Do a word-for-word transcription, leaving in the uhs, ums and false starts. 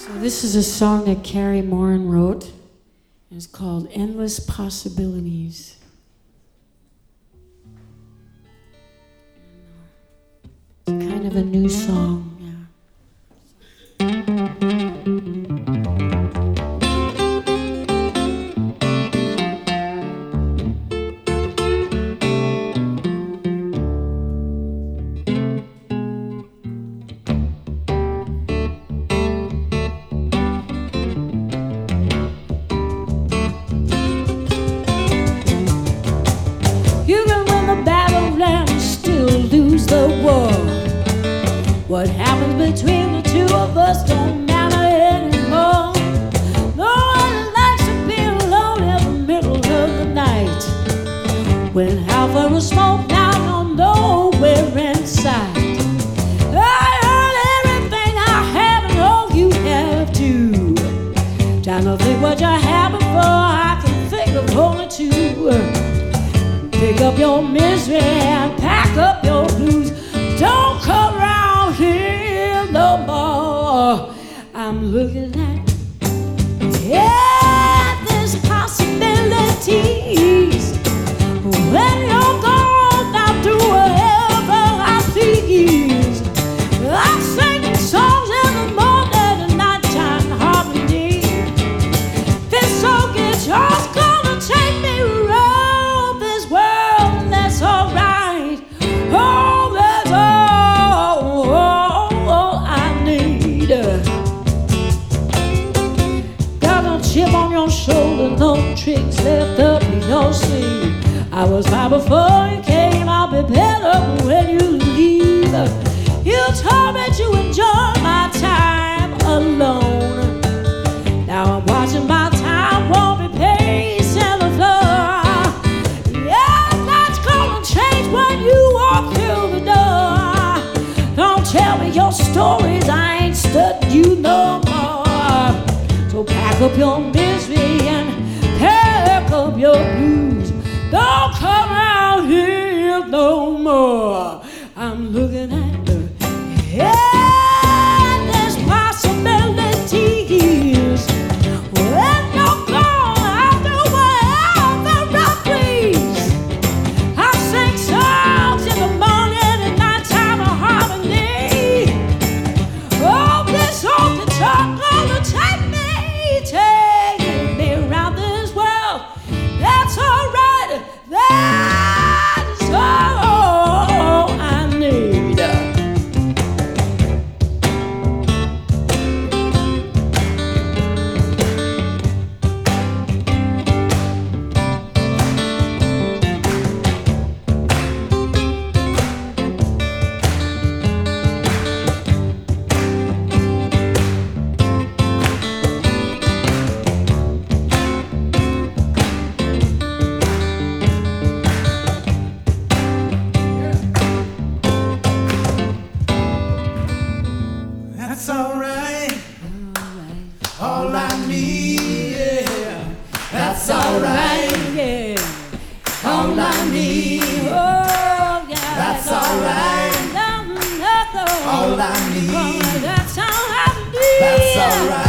This is a song that Carrie Morin wrote. It's called Endless Possibilities. It's kind of a new song, yeah. The war. What happens between the two of us don't matter anymore. No one likes to be alone in the middle of the night. When half of the smoke now you're nowhere inside. I heard everything I have and all you have too. Trying to think what you have before I can think of only two. Pick up your misery and pack up your blues. Don't come around here no more. I'm looking at endless possibilities. When you're gone, I'll do whatever I please. I'm singing songs in the morning and nighttime harmony. This old guitar's gonna take me around this world. That's alright. Oh, that's all, all, all I need. Got no chip on your shoulder, no tricks left up in your sleeve. I was fine before you came, I'll be better when you leave. You told me to enjoy my time alone. Now I'm watching my time won't be pacing the floor. Yeah, that's gonna change when you walk through the door. Don't tell me your stories, I ain't studying you no more. So pack up your misery and pack up your blues. Don't come out here no more. I'm looking at the endless possibilities. When you're gone, I'll do whatever I please. I sing songs in the morning and nighttime of harmony. Oh, this old guitar gonna take me, take me around this world. That's alright. That's all I need. That's alright. All I need, yeah. That's alright. Yeah. All I need. Oh, yeah. That's alright. All All I need. That's all I need. That's alright.